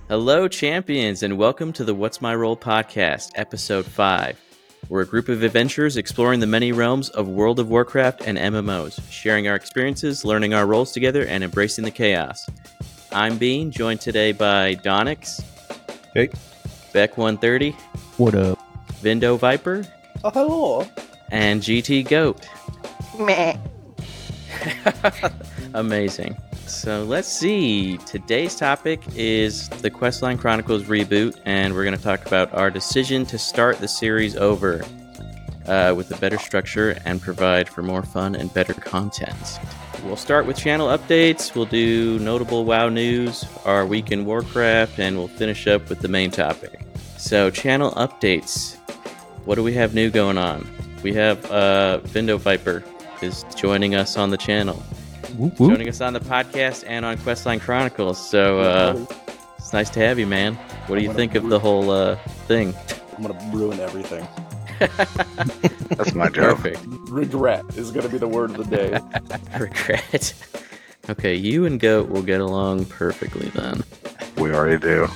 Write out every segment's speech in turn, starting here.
Hello, champions, and welcome to the What's My Role podcast, episode 5. We're a group of adventurers exploring the many realms of World of Warcraft and MMOs, sharing our experiences, learning our roles together, and embracing the chaos. I'm Bean, joined today by Donix. Hey. Beck130. What up? Vindo Viper. Oh, hello. And GT Goat. Meh. Amazing. So let's see. Today's topic is the Questline Chronicles reboot, and we're going to talk about our decision to start the series over with a better structure and provide for more fun and better content. We'll start with channel updates, we'll do notable WoW news, our week in Warcraft, and we'll finish up with the main topic. So channel updates. What do we have new going on? We have Vindo Viper is joining us on the channel. Whoop, whoop. Joining us on the podcast and on Questline Chronicles. So it's nice to have you, man. What do you think of the whole thing? I'm going to ruin everything. That's my job. Perfect. Regret is going to be the word of the day. Regret. Okay, you and Goat will get along perfectly then. We already do.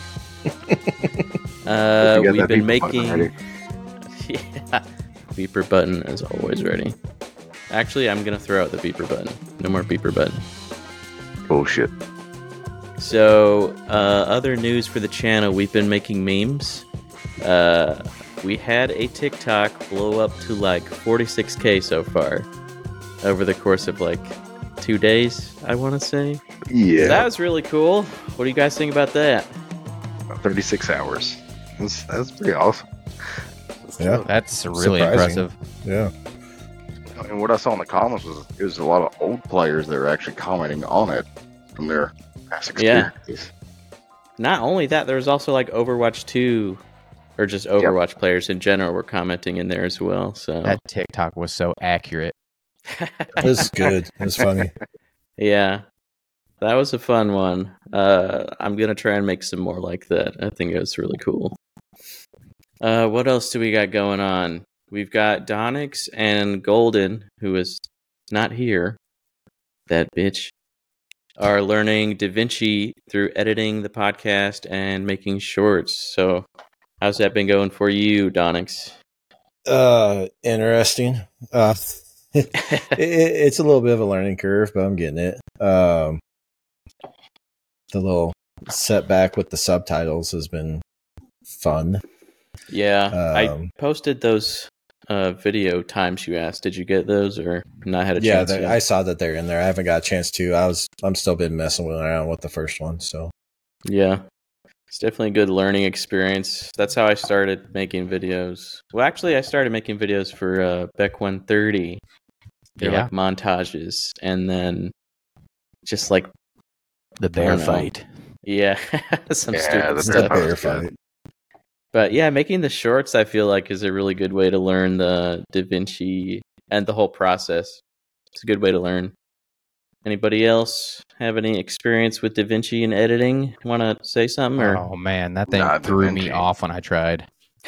We've been making... Yeah. Beeper button is always ready. Actually, I'm going to throw out the beeper button. No more beeper button. Bullshit. So, other news for the channel, we've been making memes. We had a TikTok blow up to like 46K so far over the course of like 2 days, I want to say. Yeah. That was really cool. What do you guys think about that? 36 hours. That's pretty awesome. Yeah. That's really Surprising. impressive. Yeah. And what I saw in the comments was a lot of old players that are actually commenting on it from their past experiences. Not only that, there was also like Overwatch 2, or just Overwatch players in general were commenting in there as well. So That TikTok was so accurate. It was good. It was funny. yeah, that was a fun one. I'm going to try and make some more like that. I think it was really cool. What else do we got going on? We've got Donix and Golden, who is not here. That bitch. Are learning DaVinci through editing the podcast and making shorts. So, how's that been going for you, Donix? Interesting. It's a little bit of a learning curve, but I'm getting it. The little setback with the subtitles has been fun. Yeah, I posted those video times you asked. Did you get those or not had a chance yet? I saw that they're in there. I haven't got a chance to. I'm still been messing around with the first one. So yeah, it's definitely a good learning experience. That's how I started making videos. Well, actually, I started making videos for Beck130. They're like montages, and then just like The bear fight. yeah, some stupid the stuff. bear fight. But yeah, making the shorts, I feel like, is a really good way to learn the DaVinci and the whole process. It's a good way to learn. Anybody else have any experience with DaVinci and editing? Want to say something? Or? Oh man, that thing Nah, threw DaVinci. me off when I tried.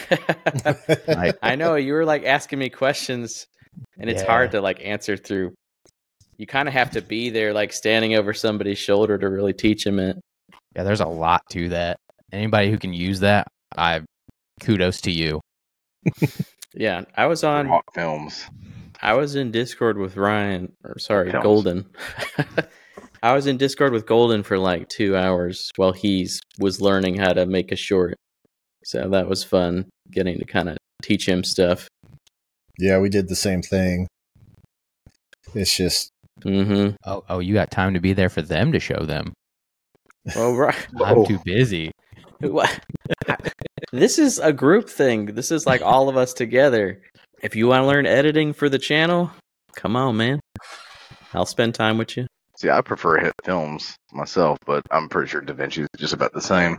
I know you were like asking me questions, and it's hard to like answer through. You kind of have to be there, like standing over somebody's shoulder to really teach them it. Yeah, there's a lot to that. Anybody who can use that, kudos to you. Yeah, I was on. Hot films. I was in Discord with Ryan, or sorry, Films. Golden. I was in Discord with Golden for like 2 hours while he was learning how to make a short. So that was fun, getting to kind of teach him stuff. Yeah, we did the same thing. It's just Mm-hmm. Oh, you got time to be there for them to show them. Well, right. I'm too busy. What? This is a group thing. This is like all of us together. If you want to learn editing for the channel, come on, man. I'll spend time with you. See, I prefer hit films myself, but I'm pretty sure DaVinci is just about the same.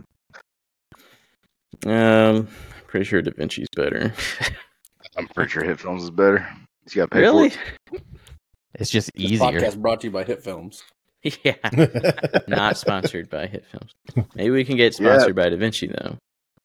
Pretty sure DaVinci's better. I'm pretty sure hit films is better. You got to pay Really? for it. It's just This easier. podcast brought to you by Hit Films. Yeah. Not sponsored by Hit Films. Maybe we can get sponsored by DaVinci, though.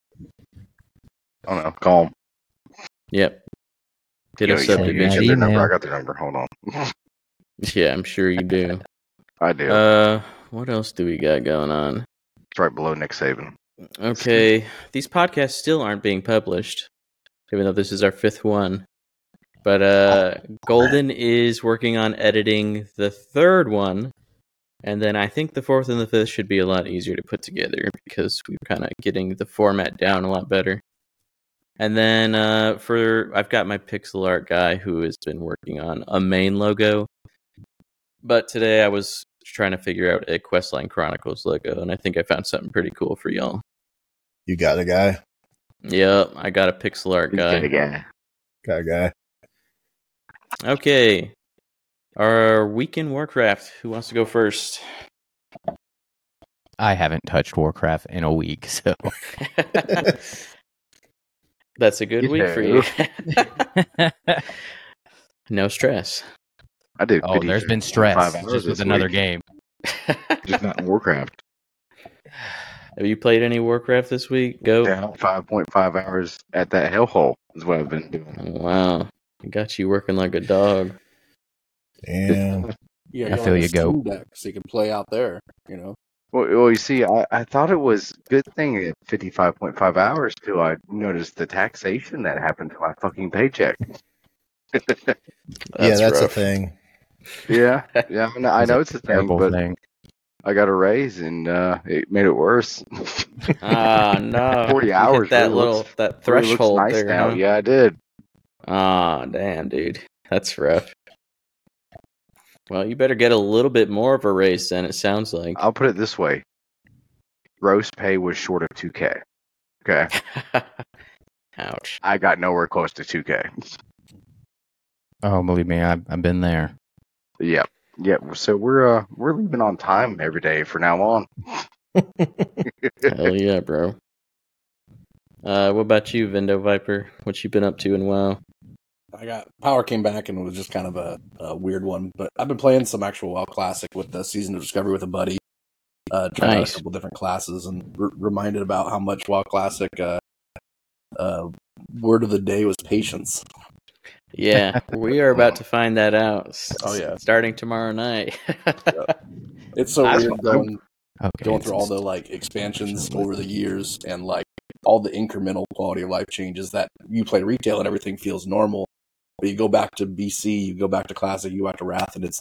I don't know. Call them. Yep. Did us up, you I got DaVinci. their number. Email. I got their number. Hold on. Yeah, I'm sure you do. I do. What else do we got going on? It's right below Nick Saban. Okay, these podcasts still aren't being published, even though this is our 5th one. But Golden is working on editing the 3rd one, and then I think the 4th and the 5th should be a lot easier to put together because we're kind of getting the format down a lot better. And then I've got my pixel art guy who has been working on a main logo. But today I was trying to figure out a Questline Chronicles logo, and I think I found something pretty cool for y'all. You got a guy? Yep, I got a pixel art guy. Got a guy. Okay. Our week in Warcraft. Who wants to go first? I haven't touched Warcraft in a week, so That's a good week for you. No stress. I did. oh, there's been stress 5 hours just with this another week. game. Just not in Warcraft. Have you played any Warcraft this week? Go. Down 5.5 hours at that hellhole is what I've been doing. Wow. I got you working like a dog. Damn. Yeah, I feel you, go. Deck, so you can play out there. Well, you see, I thought it was a good thing at 55.5 hours till I noticed the taxation that happened to my fucking paycheck. That's a rough. thing. Yeah, I know it's a thing, Terrible but thing. I got a raise and it made it worse. Ah, no. 40 You hours. hit that really little looks, that really looks threshold nice there. now. Huh? Yeah, I did. Ah, damn, dude. That's rough. Well, you better get a little bit more of a raise then, it sounds like. I'll put it this way: gross pay was short of 2K. Okay, Ouch. I got nowhere close to 2K. Oh, believe me, I've been there. Yep. So we're leaving on time every day from now on. Hell yeah, bro. What about you, Vindo Viper? What you been up to and WoW? I got Power came back and it was just kind of a weird one, but I've been playing some actual WoW Classic with the Season of Discovery with a buddy. Tried out Nice. a couple different classes and reminded about how much WoW Classic word of the day was patience. Yeah, we are about to find that out. Oh, yeah. Starting tomorrow night. It's so That's weird what- going Okay, through all the expansions over the years and all the incremental quality of life changes that you play retail and everything feels normal. But you go back to BC, you go back to Classic, you go back to Wrath, and it's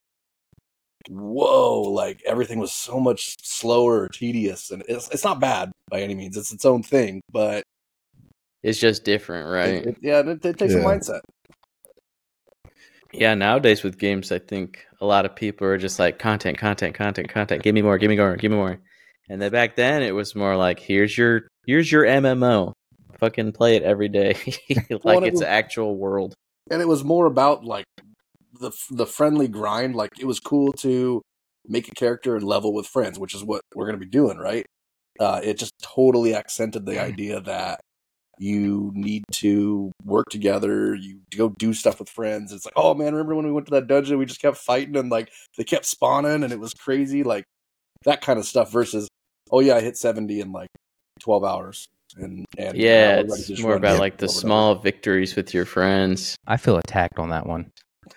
whoa, everything was so much slower or tedious. And it's not bad by any means. It's its own thing, but It's just different, right? it takes a mindset. Yeah, nowadays with games, I think a lot of people are just like content. Give me more. And then back then, it was more like, here's your MMO. Fucking play it every day, it's an actual world. And it was more about the friendly grind. It was cool to make a character and level with friends, which is what we're going to be doing, right? It just totally accented the idea that you need to work together. You go do stuff with friends. It's like, oh man, remember when we went to that dungeon? We just kept fighting and they kept spawning and it was crazy. That kind of stuff versus, oh yeah, I hit 70 in 12 hours. And yeah, it's more about the small victories with your friends. I feel attacked on that one.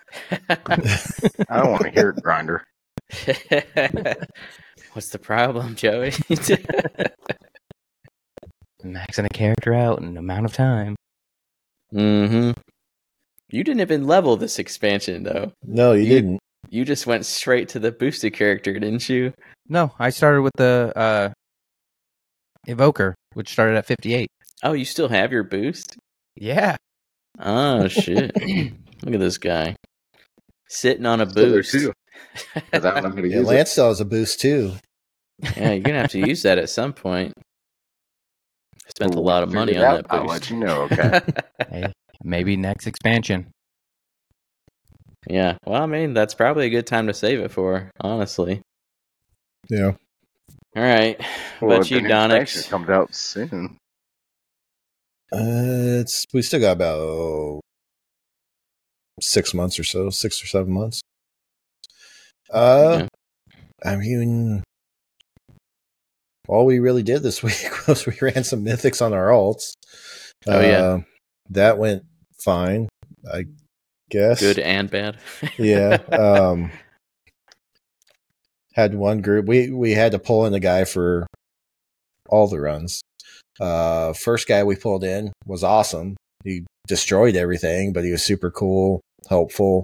I don't want to hear it, Grinder. What's the problem, Joey? Maxing a character out in an amount of time. Mm-hmm. You didn't even level this expansion, though. No, you didn't. You just went straight to the boosted character, didn't you? No, I started with the Evoker, which started at 58. Oh, you still have your boost? Yeah. Oh, shit. Look at this guy. Sitting on a boost. Too. I don't know how to Yeah, use Lance still has a boost too. Yeah, you're going to have to use that at some point. I spent a lot of money on that boost. I'll let you know, okay? Hey, maybe next expansion. Yeah, well, I mean, that's probably a good time to save it for, honestly. Yeah. All right. What about you, the new expansion Donix? comes out soon. We still got about 6 months or so, 6 or 7 months. Yeah. I mean, all we really did this week was we ran some mythics on our alts. Oh, yeah. That went fine, I guess. Good and bad. Yeah. Had one group. We had to pull in the guy for all the runs. First guy we pulled in was awesome. He destroyed everything, but he was super cool, helpful.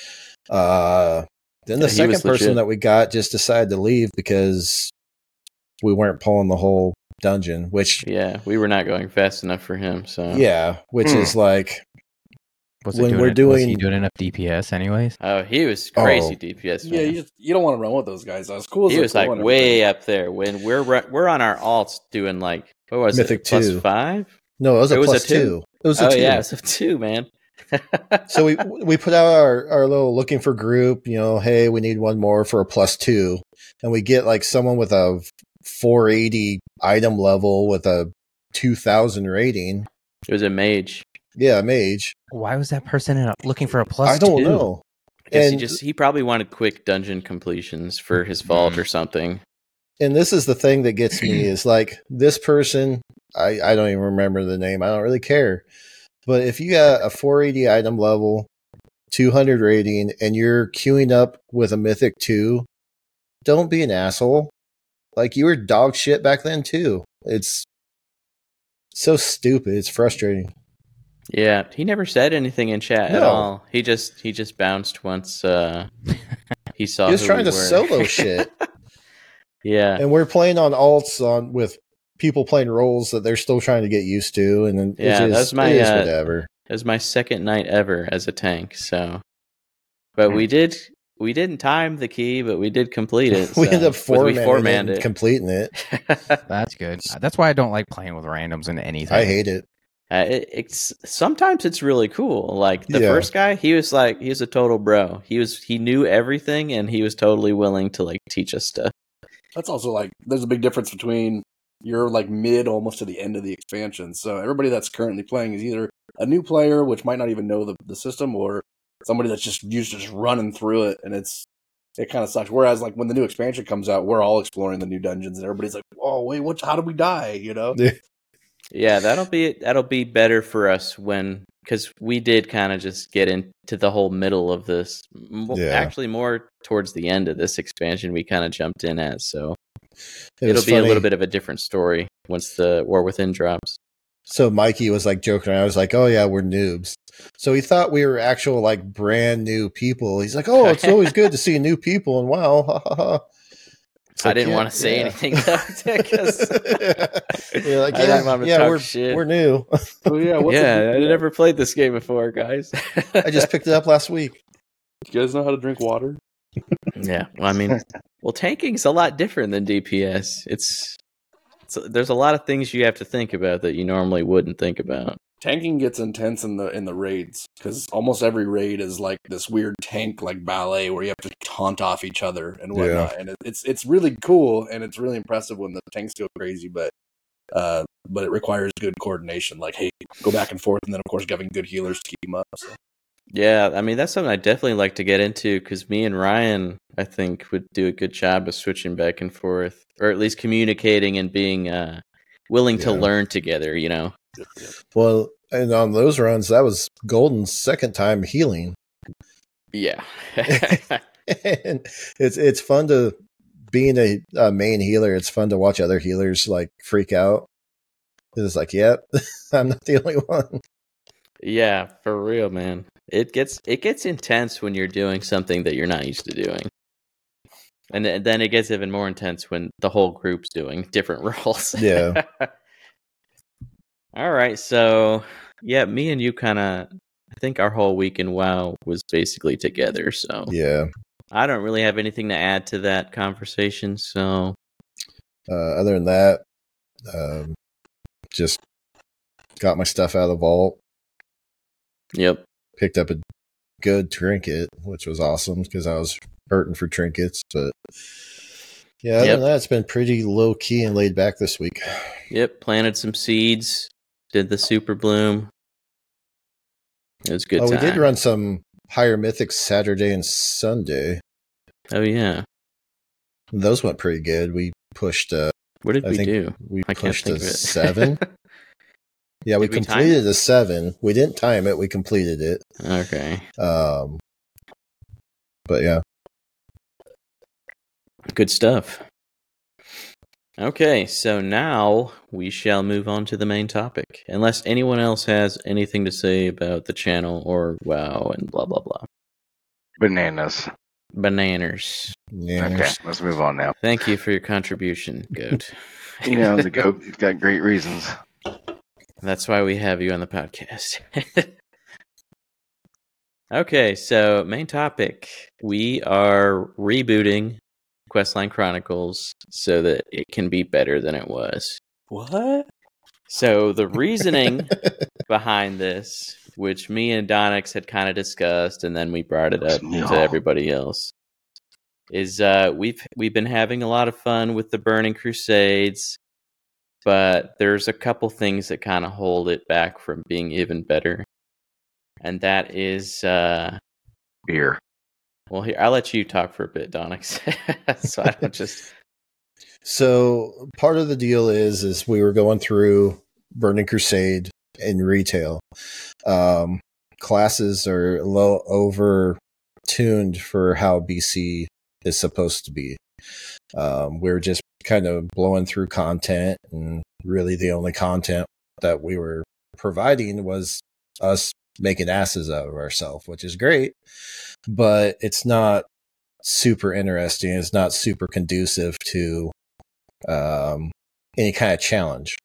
Then the he second was person legit. that we got just decided to leave because we weren't pulling the whole dungeon, which Yeah, we were not going fast enough for him. So which is like Was when it we're doing? Was he doing- doing enough DPS anyways? oh, he was crazy Oh. DPS. Yeah, Man. you don't want to run with those guys. As cool as He they're was cool like and way everything. up there when we're on our alts doing like what was Mythic it plus 2. 5? no, it was a It was a plus 2? 2. It was a Oh 2. yeah, it's a 2, man. So we put out our little looking for group, hey, we need one more for a plus 2. And we get like someone with a 480 item level with a 2000 rating. It was a mage. Yeah, mage. Why was that person looking for a plus? I don't 2? know. I guess And- he probably wanted quick dungeon completions for his vault or something. And this is the thing that gets me is like this person, I don't even remember the name. I don't really care. But if you got a 480 item level, 200 rating, and you're queuing up with a Mythic 2, don't be an asshole. Like, you were dog shit back then, too. It's so stupid. It's frustrating. Yeah, he never said anything in chat at No. all. He just bounced once he saw He was who trying we to were. solo shit. Yeah. And we're playing on alts with people playing roles that they're still trying to get used to. And then Yeah, that's my, it is whatever. It was my second night ever as a tank, so but we didn't time the key, but we did complete it. We so- ended up we formatting it and completing it. That's good. That's why I don't like playing with randoms in anything. I hate it. It's sometimes it's really cool. Like the Yeah. first guy, he was a total bro. He knew everything and he was totally willing to like teach us stuff. That's also like there's a big difference between you're like mid almost to the end of the expansion. So everybody that's currently playing is either a new player, which might not even know the system, or somebody that's just used to just running through it, and it kind of sucks. Whereas like when the new expansion comes out, we're all exploring the new dungeons, and everybody's like, "Oh wait, how did we die?" You know? Yeah, that'll be better for us because we did kind of just get into the whole middle of this. Yeah. Actually, more towards the end of this expansion, we kind of jumped in at. So It it'll was be a funny. little bit of a different story once the War Within drops. So Mikey was like joking around. I was like, "Oh yeah, we're noobs." So he thought we were actual like brand new people. He's like, "Oh, it's always good to see new people." And wow, ha ha ha. It's I like, didn't yeah, want to say yeah. anything though, because You're like, I didn't want to talk shit. we're new. Oh yeah, what's Yeah, I never played this game before, guys. I just picked it up last week. You guys know how to drink water? Yeah, well, I mean, tanking's a lot different than DPS. There's a lot of things you have to think about that you normally wouldn't think about. Tanking gets intense in the raids because almost every raid is like this weird tank like ballet where you have to taunt off each other and whatnot, and it's really cool and it's really impressive when the tanks go crazy, but it requires good coordination. Like, hey, go back and forth, and then of course having good healers to keep them up. So. Yeah, I mean, that's something I definitely like to get into because me and Ryan, I think, would do a good job of switching back and forth, or at least communicating and being willing to Yeah. learn together, you know? Well, and on those runs, that was Golden's second time healing. Yeah. And it's fun to being a main healer. It's fun to watch other healers like freak out. It's like, yep, I'm not the only one. Yeah, for real, man. It gets intense when you're doing something that you're not used to doing. And then it gets even more intense when the whole group's doing different roles. Yeah. All right, so yeah, me and you I think our whole week in WoW was basically together, so Yeah. I don't really have anything to add to that conversation, so Other than that, just got my stuff out of the vault. yep. Picked up a good trinket, which was awesome because I was hurting for trinkets. But yeah, other Yep. than that, it's been pretty low key and laid back this week. Yep, planted some seeds, did the super bloom. It was a good We time. did run some higher mythics Saturday and Sunday. Oh yeah. Those went pretty good. We pushed. What did I we think do? we I can't pushed think a of it. 7. Yeah, we Did we time completed a 7. We didn't time it. We completed it. Okay. But yeah, Good stuff. Okay, so now we shall move on to the main topic. Unless anyone else has anything to say about the channel or WoW and blah blah blah. Bananas. Bananas. Yeah. Okay, let's move on now. Thank you for your contribution, Goat. You know, the goat's got great reasons. That's why we have you on the podcast. Okay, so main topic. We are rebooting Questline Chronicles so that it can be better than it was. What? So the reasoning behind this, which me and Donix had kind of discussed, and then we brought it up to everybody else, is we've been having a lot of fun with the Burning Crusades, but there's a couple things that kind of hold it back from being even better, and that is Beer. well, here I'll let you talk for a bit, Donix, so I don't just. So part of the deal is we were going through Burning Crusade in retail. Classes are a little over tuned for how BC is supposed to be. We're just kind of blowing through content, and really the only content that we were providing was us making asses out of ourselves, which is great, but it's not super interesting. It's not super conducive to any kind of challenge.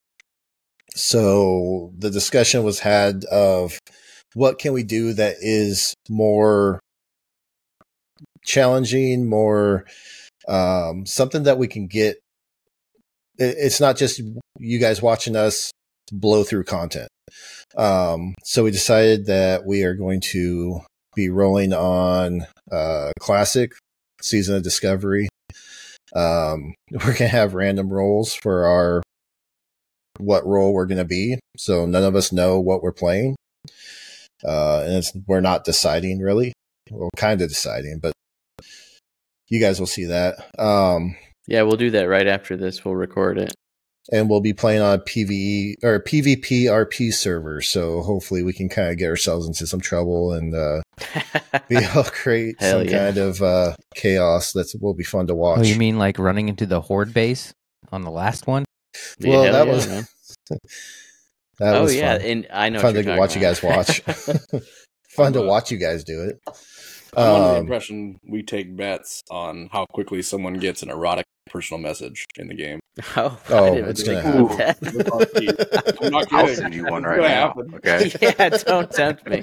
So the discussion was had of what can we do that is more challenging, more something that we can get. It's not just you guys watching us blow through content. So we decided that we are going to be rolling on Classic Season of Discovery. We're going to have random rolls for what role we're going to be. So none of us know what we're playing. And we're not deciding really. We're kind of deciding, but you guys will see that. Yeah, we'll do that right after this. We'll record it. And we'll be playing on PvE or PvP RP server. So hopefully we can kind of get ourselves into some trouble and be able to create some kind of chaos that will be fun to watch. Oh, you mean like running into the Horde base on the last one? Well, Yeah, that yeah, was man. that was yeah, fun. and I know Fun what to you're watch you talking guys about. watch. Fun to watch you guys do it. I'm under the impression we take bets on how quickly someone gets an erotic personal message in the game. Oh, it's gonna happen. I'm not I'll kidding. send you one It's right gonna now. happen. Okay. Yeah, don't tempt me.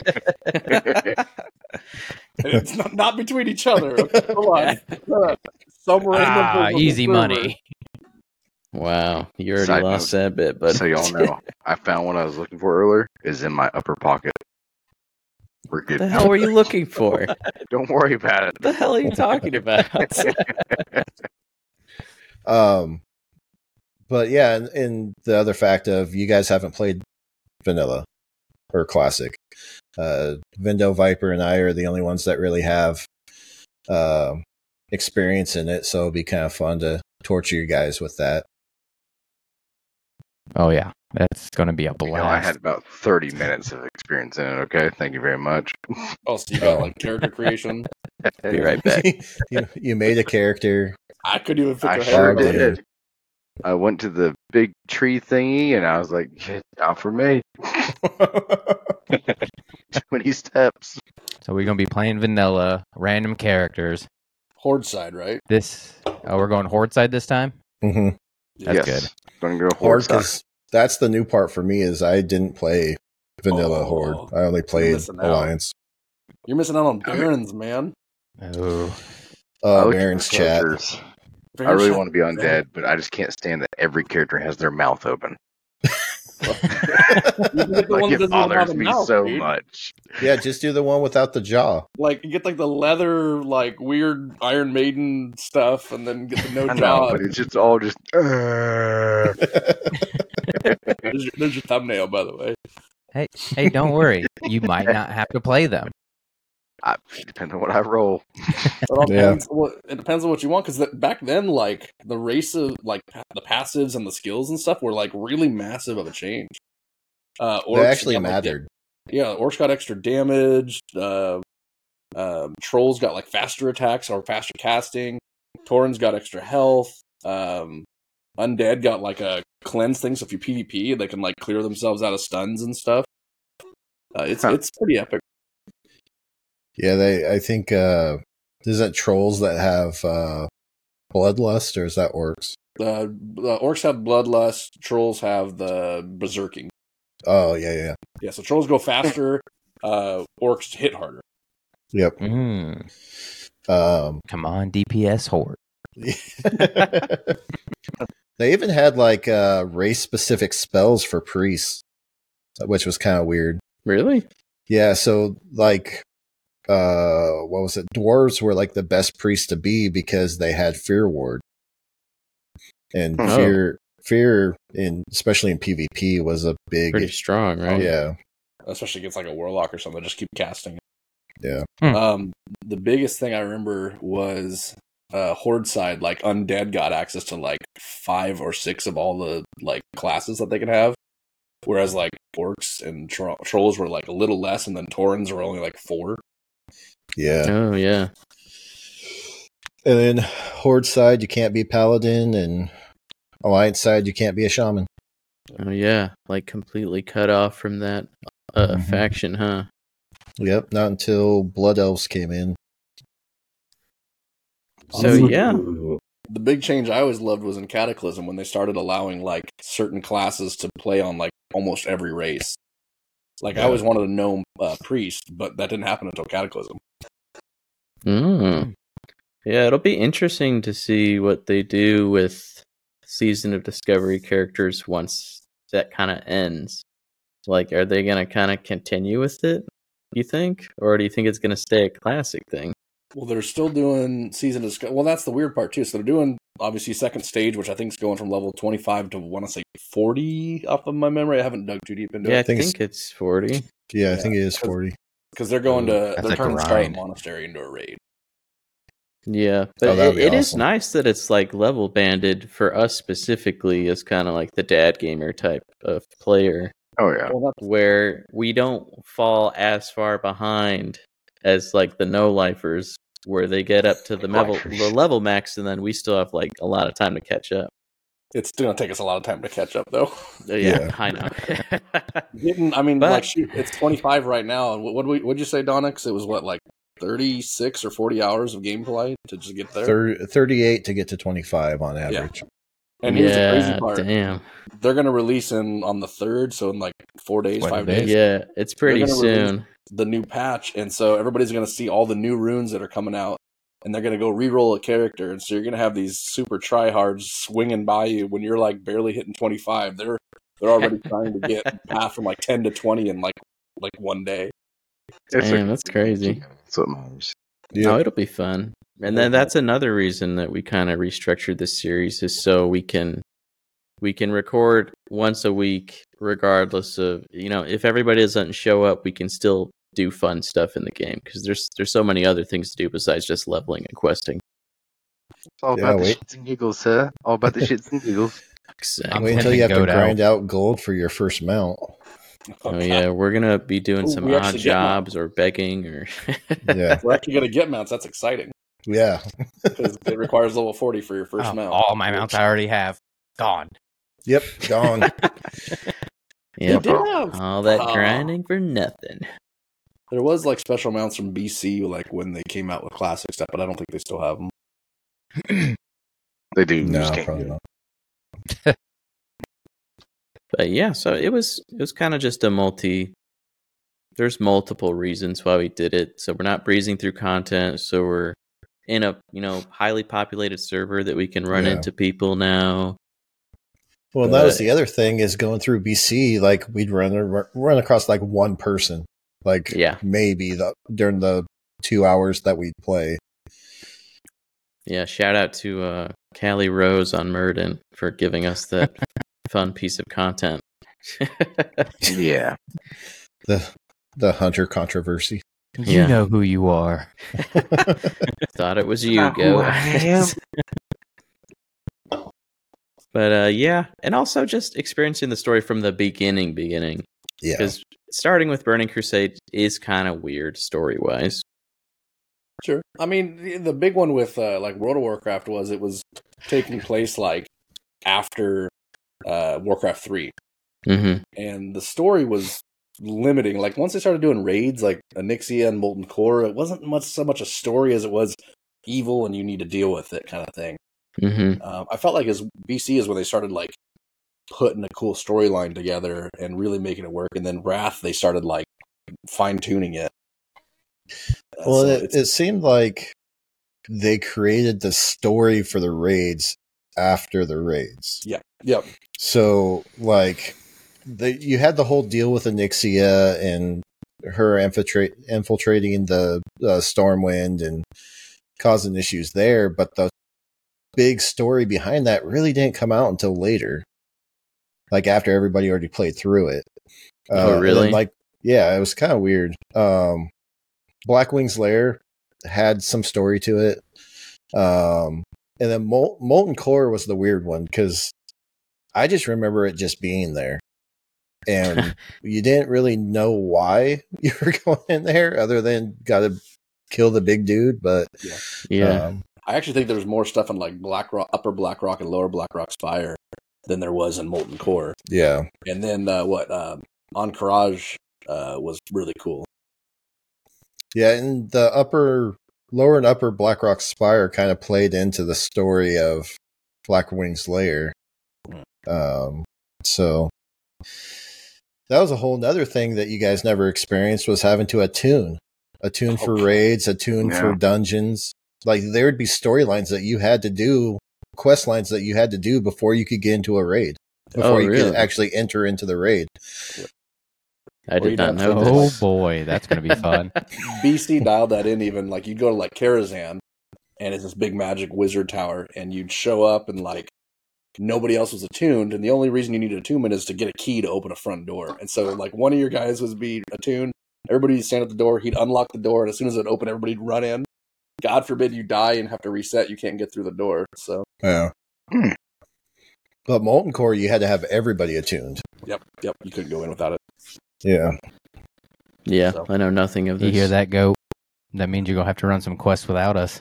And it's not between each other. Okay? Come on. Some random person on the Easy server. money. Wow, you already Side lost note, that bit, but So y'all know, I found what I was looking for earlier is in my upper pocket. We're What good. the hell were you looking for? Don't worry about it. What the hell are you talking about? But yeah, and the other fact of you guys haven't played vanilla or classic. Vindo, Viper, and I are the only ones that really have experience in it, so it'll be kind of fun to torture you guys with that. Oh yeah, that's going to be a You know, I blast. had about 30 minutes of experience in it. Okay, thank you very much. Oh, so you got like character creation? Be right back. you made a character. I couldn't even fit I their sure hair. did. did. I went to the big tree thingy, and I was like, "Yeah, not for me." 20 steps. So we're going to be playing vanilla, random characters. Horde side, right? We're going Horde side this time? Mm-hmm. That's Yes. good. Gonna go Horde, horde side. because that's the new part for me is I didn't play vanilla Oh, Horde. I only played missing out. Alliance. You're missing out on Barons, man. Oh, I looked at Baron's the chat. characters. I really want to be undead, but I just can't stand that every character has their mouth open. Like, it bothers me so much. Yeah, just do the one without the jaw. Like you get like the leather, like weird Iron Maiden stuff, and then get the no I know, jaw. but it's just all just. There's your thumbnail, by the way. hey, don't worry. You might not have to play them. It depends on what I roll. It all depends, it depends on what you want, because back then, like the race of like the passives and the skills and stuff were like really massive of a change. They actually mattered. Orcs got extra damage. Trolls got like faster attacks or faster casting. Taurens got extra health. undead got like a cleanse thing, so if you PvP, they can like clear themselves out of stuns and stuff. It's pretty epic. Yeah, I think is that trolls that have bloodlust, or is that orcs? The orcs have bloodlust, trolls have the berserking. Oh yeah. Yeah, so trolls go faster, orcs hit harder. Yep. Come on, DPS horde. They even had like race specific spells for priests, which was kind of weird. Really? Yeah, so like what was it? Dwarves were like the best priests to be because they had fear ward. And fear in especially in PvP was a big Pretty strong, right? Yeah. Especially against like a warlock or something, just keep casting. Yeah. The biggest thing I remember was horde side, like undead got access to like 5 or 6 of all the like classes that they could have, whereas like orcs and trolls were like a little less, and then taurens were only like 4. Yeah. Oh yeah. And then horde side you can't be paladin, and alliance side you can't be a shaman. Oh yeah. Like completely cut off from that faction, huh? Yep, not until blood elves came in. So yeah. The big change I always loved was in Cataclysm when they started allowing like certain classes to play on like almost every race. Like I always wanted a gnome priest, but that didn't happen until Cataclysm. Yeah, it'll be interesting to see what they do with Season of Discovery characters once that kind of ends. Like, are they going to kind of continue with it, you think? Or do you think it's going to stay a classic thing? Well, they're still doing Season of Discovery. Well, that's the weird part, too. So they're doing, obviously, second stage, which I think is going from level 25 to, I want to say, 40 off of my memory. I haven't dug too deep into Yeah, it. I think it's 40. Yeah, I think it is 40. Because they're going to, That's they're a turning Scarlet grind. Monastery into a raid. Yeah, but that'd be it is awesome. nice that it's like level banded for us specifically as kind of like the dad gamer type of player, Oh yeah. Well, where we don't fall as far behind as like the no lifers, where they get up to the level max and then we still have like a lot of time to catch up. it's going to take us a lot of time to catch up, though. Yeah. I know. Like, shoot, it's 25 right now. And what'd you say, Donix? It was what, like 36 or 40 hours of gameplay to just get there? 38 to get to 25 on average. And here's the crazy part. Damn. They're going to release on the 3rd, so in like 4 days, 5 days. Yeah, it's pretty They're gonna soon. The new patch, and so everybody's going to see all the new runes that are coming out, and they're going to go re-roll a character, and so you're going to have these super tryhards swinging by you when you're like barely hitting 25. They're already trying to get path from like 10 to 20 in like 1 day. Damn, that's crazy. That's what matters. Yeah. No, it'll be fun. And then that's another reason that we kind of restructured this series is so we can record once a week, regardless of, if everybody doesn't show up, we can still do fun stuff in the game because there's so many other things to do besides just leveling and questing. It's all about the shits and giggles, sir. All about the shits and giggles. Exactly. Wait until you have to grind out gold for your first mount. Oh yeah, we're gonna be doing some we odd actually get jobs or begging or. Yeah. We're actually going to get mounts. That's exciting Yeah. because it requires level 40 for your first mount. All my mounts I already have gone. Yep. Gone. Yeah, have all that grinding for nothing. There was like special mounts from BC, like when they came out with classic stuff, but I don't think they still have them. They do. You No, just can't probably get not. But yeah, so it was kind of just there's multiple reasons why we did it. So we're not breezing through content. So we're in a, highly populated server that we can run into people now. Well, that was the other thing is going through BC, like we'd run across like one person, like maybe during the 2 hours that we'd play. Yeah, shout out to Callie Rose on Murden for giving us that fun piece of content. Yeah. The Hunter controversy. You know who you are. Thought it was you, Go. But yeah, and also just experiencing the story from the beginning. Yeah. Because starting with Burning Crusade is kind of weird story-wise. Sure. I mean, the big one with like World of Warcraft was it was taking place like after Warcraft 3. Mm-hmm. And the story was limiting. Like, once they started doing raids, like Onyxia and Molten Core, it wasn't so much a story as it was evil and you need to deal with it kind of thing. Mm-hmm. I felt like as BC is when they started, like, putting a cool storyline together and really making it work. And then Wrath, they started, like, fine-tuning it. Well, So it seemed like they created the story for the raids after the raids. Yep. So, like, you had the whole deal with Onyxia and her infiltrating the Stormwind and causing issues there, but the big story behind that really didn't come out until later, like after everybody already played through it. Oh, really? Then, it was kind of weird. Blackwing's Lair had some story to it. And then Molten Core was the weird one because I just remember it just being there. And you didn't really know why you were going in there other than got to kill the big dude. But Yeah. I actually think there was more stuff in, like, Blackrock, Upper Blackrock and Lower Blackrock Spire than there was in Molten Core. yeah. And then Ahn'Qiraj was really cool. Yeah, and the lower and upper Blackrock Spire kind of played into the story of Blackwing's Lair. So that was a whole nother thing that you guys never experienced, was having to attune for raids, attune for dungeons. Like, there would be storylines that you had to do, quest lines that you had to do before you could get into a raid, before you could actually enter into the raid. I did not know Oh this. boy, that's going to be fun. BC dialed that in even. Like, you'd go to, like, Karazhan, and it's this big magic wizard tower, and you'd show up and, like, nobody else was attuned, and the only reason you needed attunement is to get a key to open a front door. And so, like, one of your guys was be attuned, everybody would stand at the door, he'd unlock the door, and as soon as it opened, everybody'd run in. God forbid you die and have to reset, you can't get through the door. So Yeah. But Molten Core, you had to have everybody attuned. Yep, you couldn't go in without it. Yeah. Yeah, So. I know nothing of this. You hear that, Goat? That means you're going to have to run some quests without us.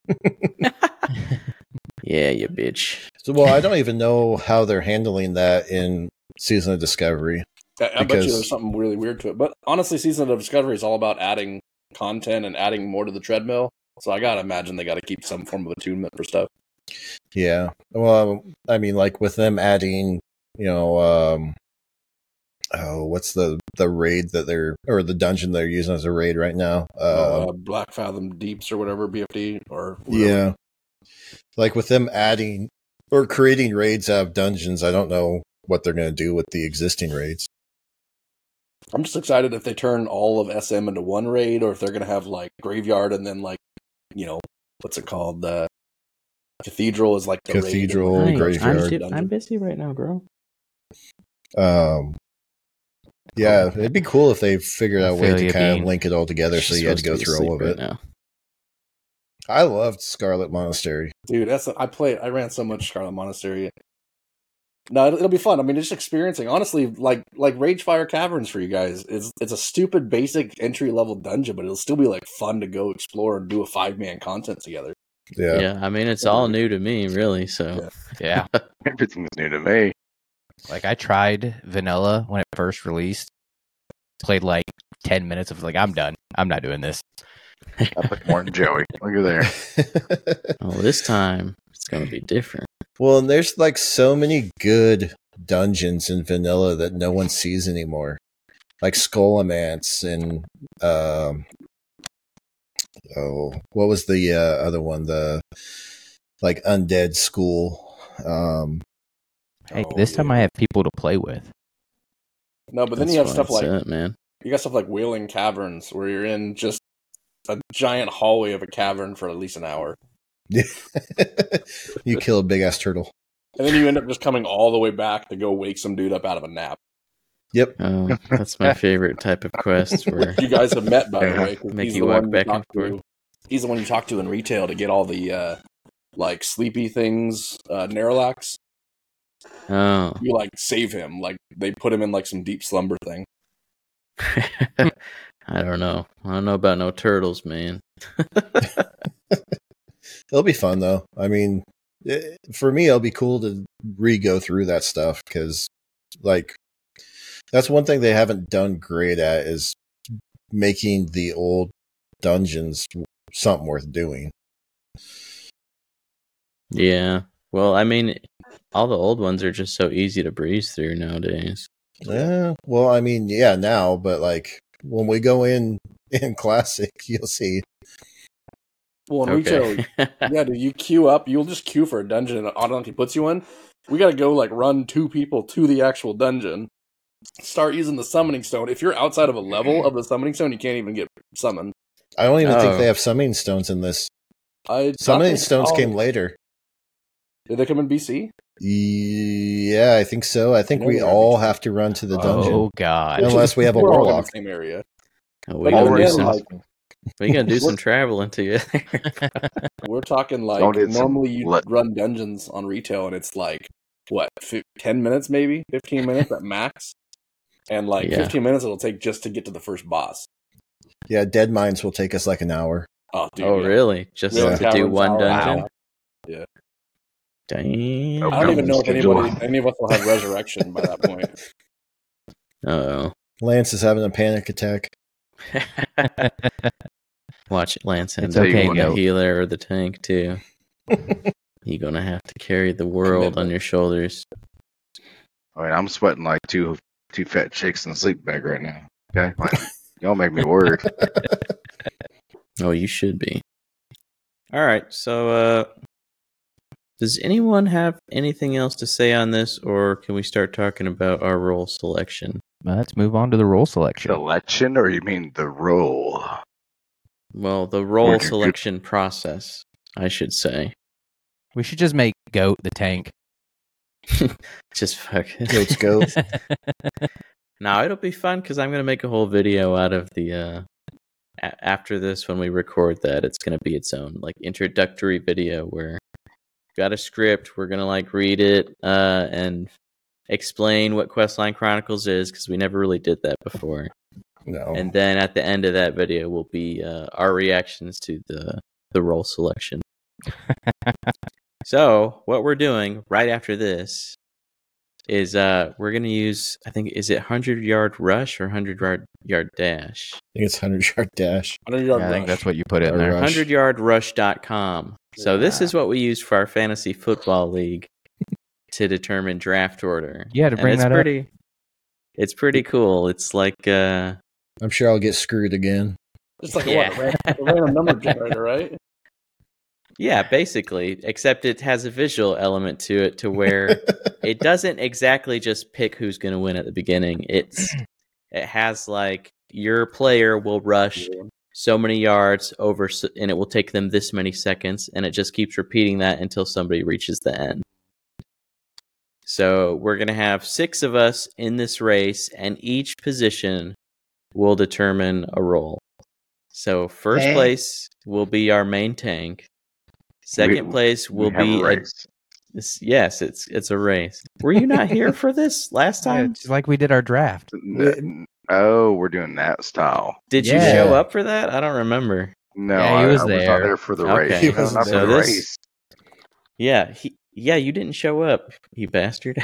Yeah, you bitch. So, well, I don't even know how they're handling that in Season of Discovery. I bet you there's something really weird to it. But honestly, Season of Discovery is all about adding content and adding more to the treadmill. So I gotta imagine they gotta keep some form of attunement for stuff. Yeah. Well, I mean, like with them adding, what's the raid that or the dungeon they're using as a raid right now? Black Fathom Deeps or whatever, BFD or whatever. Yeah. Like with them adding or creating raids out of dungeons, I don't know what they're going to do with the existing raids. I'm just excited if they turn all of SM into one raid, or if they're going to have like Graveyard and then like, what's it called? The Cathedral is like the Cathedral, raid. Graveyard. I'm busy right now, bro. Yeah, it'd be cool if they figured out a way to Ophelia kind Bean. of link it all together so you had to go through all of it. Now. I loved Scarlet Monastery. Dude, I ran so much Scarlet Monastery. No, it'll be fun. I mean, just experiencing. Honestly, like Ragefire Caverns for you guys. It's a stupid basic entry level dungeon, but it'll still be like fun to go explore and do a 5-man content together. Yeah. I mean, it's all new to me, really. So Yeah. Everything's new to me. Like, I tried vanilla when it first released. Played like 10 minutes of like, I'm done. I'm not doing this. I put more than Joey. Look at there. oh, this time it's gonna be different. Well, and there's like so many good dungeons in vanilla that no one sees anymore. Like Skullomance and what was the other one? The like Undead School. Hey, this time I have people to play with. No, but then That's you have why stuff it's like up, man. you got stuff like Wailing Caverns, where you're in just a giant hallway of a cavern for at least an hour, You kill a big ass turtle. and then you end up just coming all the way back to go wake some dude up out of a nap. Yep. Oh, that's my favorite type of quest where You guys have met, by the way. 'cause Make he's you the walk one back talk and forth. to. He's the one you talk to in retail to get all the like sleepy things, Neralax. oh, You like save him, like they put him in like some deep slumber thing. I don't know. I don't know about no turtles, man. It'll be fun though. I mean, For me, it'll be cool to re-go through that stuff because, like, that's one thing they haven't done great at is making the old dungeons something worth doing. Yeah. Well, I mean, all the old ones are just so easy to breeze through nowadays. Yeah. Well, I mean, yeah, now, but like when we go in classic, you'll see. Well, in retail, yeah, dude, you queue up. You'll just queue for a dungeon, and it automatically puts you in. We got to go like run 2 people to the actual dungeon. Start using the summoning stone. If you're outside of a level of the summoning stone, you can't even get summoned. I don't even think they have summoning stones in this. Summoning stones came later. Did they come in BC? Yeah, I think so. I think we all have to run to the dungeon. Oh god! Unless we have a We're all in warlock. the same area. We're gonna do some traveling together. We're talking like normally you run dungeons on retail, and it's like what 10 minutes, maybe 15 minutes at max, and like 15 minutes it'll take just to get to the first boss. Yeah, Dead Mines will take us like an hour. Oh, dude, really? Just to do one dungeon? Yeah. Dang. I don't even know if any of us will have resurrection by that point. Oh. Lance is having a panic attack. Watch it, Lance. It's okay, the healer or the tank too. You're gonna have to carry the world on your shoulders. I mean, I'm sweating like two fat chicks in a sleep bag right now. Okay, y'all make me worried. Oh, you should be. All right, so does anyone have anything else to say on this, or can we start talking about our role selection? Let's move on to the role selection. Selection, or you mean the role? Well, the role selection process, I should say. We should just make Goat the tank. Just fuck it. Goat's Goat. No, it'll be fun because I'm going to make a whole video out of the... after this, when we record that, it's going to be its own like introductory video where we've got a script. We're going to like read it and explain what Questline Chronicles is because we never really did that before. No. And then at the end of that video will be our reactions to the role selection. So what we're doing right after this is we're going to use, I think, is it 100-yard rush or 100-yard dash? I think it's 100-yard dash. 100-yard I think that's what you put in there. 100yardrush.com. So this is what we use for our fantasy football league to determine draft order. Yeah, to bring that up. It's pretty cool. It's like... I'm sure I'll get screwed again. It's like a random number generator, right? Yeah, basically, except it has a visual element to it to where it doesn't exactly just pick who's going to win at the beginning. It has like your player will rush so many yards over, and it will take them this many seconds, and it just keeps repeating that until somebody reaches the end. So we're going to have 6 of us in this race, and each position will determine a role. So first place will be our main tank. Second place will be yes, it's a race. Were you not here for this last time? It's like we did our draft. Oh, we're doing that style. Did you show up for that? I don't remember. No, he was I there. was not there for the race. He was not there. for the race. Yeah, you didn't show up, you bastard.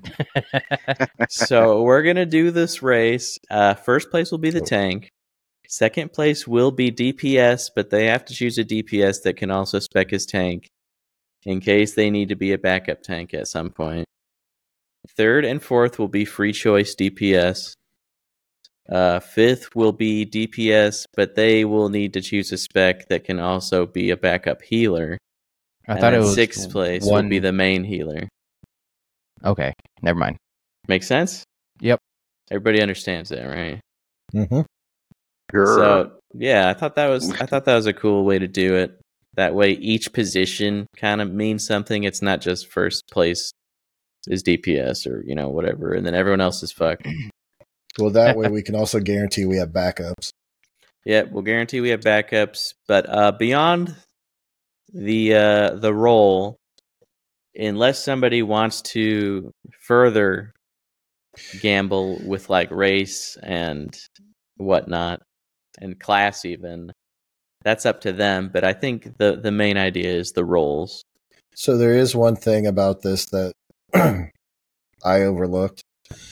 So we're gonna do this race. First place will be the tank. Second place will be DPS, but they have to choose a DPS that can also spec as tank in case they need to be a backup tank at some point. Third and fourth will be free choice DPS. Fifth will be DPS, but they will need to choose a spec that can also be a backup healer. I thought it was sixth place will be the main healer. Okay, never mind. Make sense? Yep. Everybody understands that, right? Mm-hmm. Sure. So yeah, I thought that was a cool way to do it. That way, each position kind of means something. It's not just first place is DPS or whatever, and then everyone else is fucked. Well, that way we can also guarantee we have backups. Yeah, we'll guarantee we have backups. But beyond the role, unless somebody wants to further gamble with like race and whatnot, and class even, that's up to them. But I think the main idea is the roles. So there is one thing about this that I overlooked.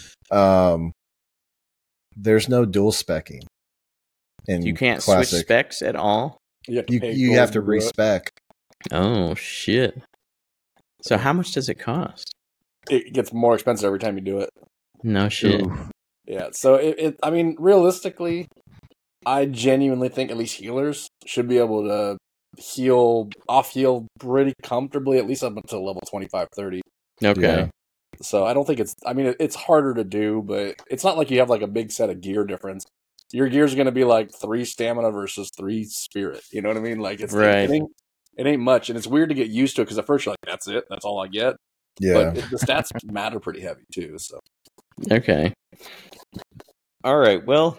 There's no dual specking. In You can't classic. switch specs at all. You have to, pay You gold have to do it. respec. Oh shit! So how much does it cost? It gets more expensive every time you do it. No shit. Yeah, so I mean, realistically, I genuinely think at least healers should be able to off-heal pretty comfortably, at least up until level 25, 30. Okay. Yeah. So I don't think it's harder to do, but it's not like you have like a big set of gear difference. Your gear's going to be like 3 stamina versus 3 spirit. You know what I mean? Like Right. It ain't much, and it's weird to get used to it because at first you're like, that's it, that's all I get. Yeah. But the stats matter pretty heavy too. So Okay. All right. Well,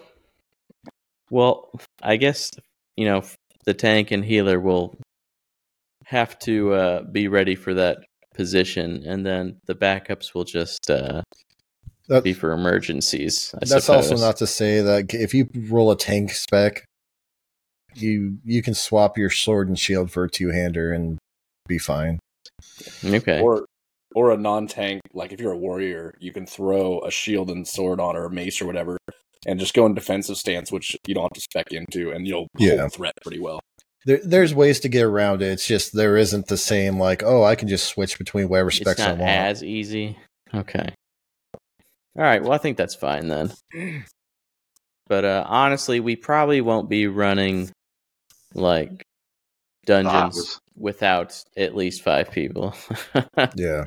I guess the tank and healer will have to be ready for that position, and then the backups will just be for emergencies. That's also not to say that if you roll a tank spec, you can swap your sword and shield for a 2-hander and be fine. Okay. Or a non-tank, like if you're a warrior, you can throw a shield and sword on or a mace or whatever, and just go in defensive stance, which you don't have to spec into, and you'll hold threat pretty well. There's ways to get around it. It's just there isn't the same like, oh, I can just switch between whatever specs I It's want. not as easy. Okay. All right. Well, I think that's fine then. But honestly, we probably won't be running like dungeons without at least 5 people. Yeah.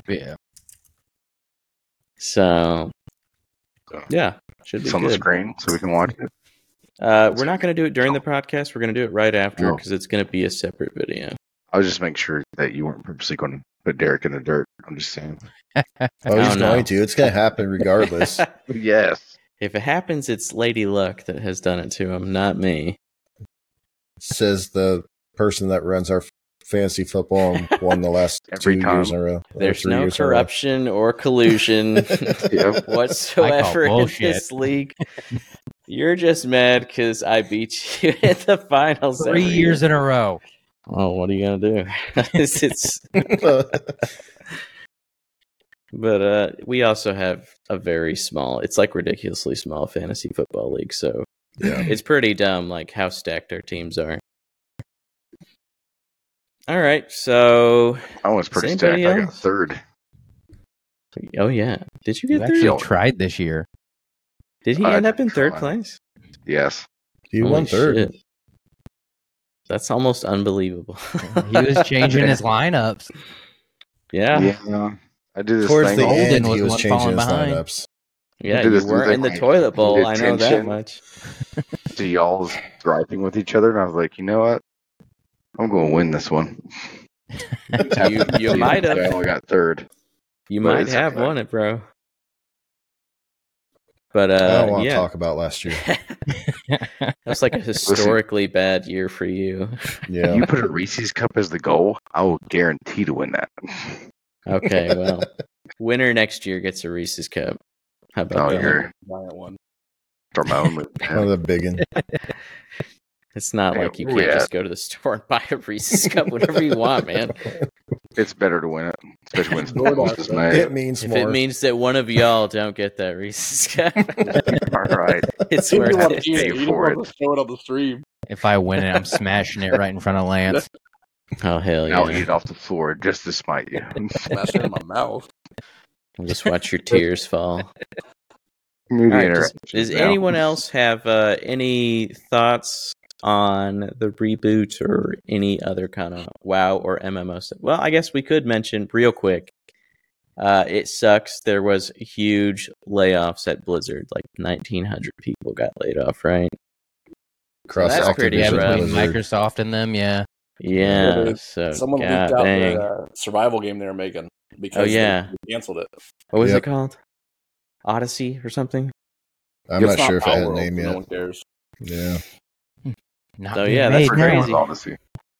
So, yeah, should be It's on good. the screen so we can watch it. We're not going to do it during the podcast. We're going to do it right after No. because it's going to be a separate video. I was just making sure that you weren't purposely going to put Derek in the dirt. I'm just saying. Oh, he's no. going to. It's going to happen regardless. Yes. If it happens, it's Lady Luck that has done it to him, not me. Says the person that runs our fantasy football and won the last Every 2 time. years in a row. There's 3 no years in a row. corruption or collusion whatsoever in bullshit. this league. You're just mad because I beat you in the finals 3 every years year. in a row. Oh, what are you gonna do? But we also have a very small. It's like ridiculously small fantasy football league, so Yeah. it's pretty dumb, like how stacked our teams are. All right, so I was pretty Is stacked. anybody I got else? 3rd. oh yeah, did you You get actually third? tried this year. Did he I end up in third tried. place? Yes. He Holy won third. shit. That's almost unbelievable. He was changing his lineups. yeah. Yeah. I do this Towards thing. the Golden end, was he the was one changing falling his behind. lineups. Yeah, do you this new weren't thing in the where you toilet bowl. need I know that attention. much. So y'all griping with each other, and I was like, you know what? I'm going to win this one. You might have. I only got 3rd. You But might it's have okay. won it, bro. But I don't want to yeah, talk about last year. that's like a historically bad year for you. Yeah. You put a Reese's cup as the goal, I will guarantee to win that. Okay, well, winner next year gets a Reese's cup. How about Oh, that? you're Giant one. start my own. One of the big one. It's not Hey, like you where can't we just at? go to the store and buy a Reese's cup whenever you want, man. It's better to win it, especially when DoorDash, it's right? It made. means If more. it means that one of y'all don't get that Reese's cup, All right. it's He didn't worth want to it. eat Pay it. He didn't for want to show it on the stream. If I win it, I'm smashing it right in front of Lance. Oh hell I'll eat yeah! it off the floor just to smite you. Smash it in my mouth. I'll just watch your tears fall. Movie All right, does interactions now. anyone else have any thoughts on the reboot or any other kind of WoW or MMO stuff? Well, I guess we could mention real quick. It sucks. There was huge layoffs at Blizzard. Like 1,900 people got laid off, right? Cross that's pretty Yeah, Activision rough. between Blizzard. Microsoft and them, yeah. Yeah. dude. So Someone God leaked out dang. their survival game they were making because Oh, yeah. they canceled it. What was Yep. it called? Odyssey or something? I'm It's not sure if it had a Palworld, name so No yet. one cares. Yeah. Not So, being yeah, that's made now. crazy. Odyssey.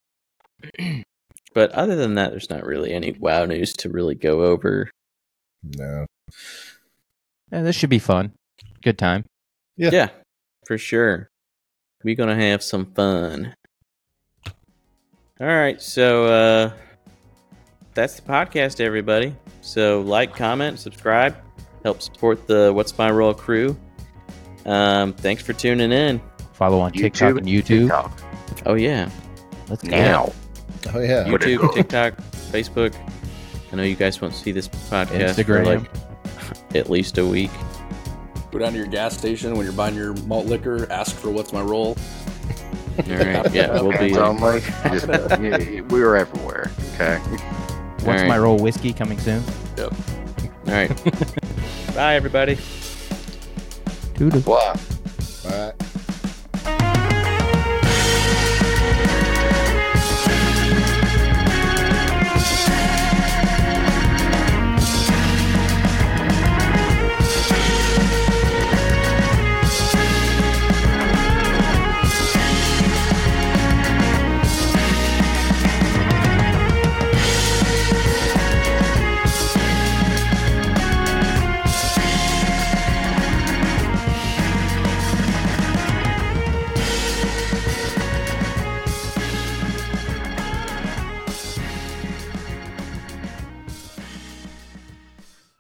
But other than that, there's not really any WoW news to really go over. No. Yeah, this should be fun. Good time. Yeah. Yeah, for sure. We're going to have some fun. All right, so that's the podcast, everybody. So like, comment, subscribe, help support the What's My Roll crew. Thanks for tuning in. Follow on TikTok and YouTube. TikTok. Oh yeah, Let's go. Now. Oh yeah. YouTube, TikTok, Facebook. I know you guys won't see this podcast for Instagram. like at least a week. Go down to your gas station when you're buying your malt liquor. Ask for What's My Roll. All right, yeah, we'll be. Hands on, like, we were everywhere. Okay. What's Alright. My Roll whiskey coming soon? All right. Bye, everybody. Toodles. What? All right.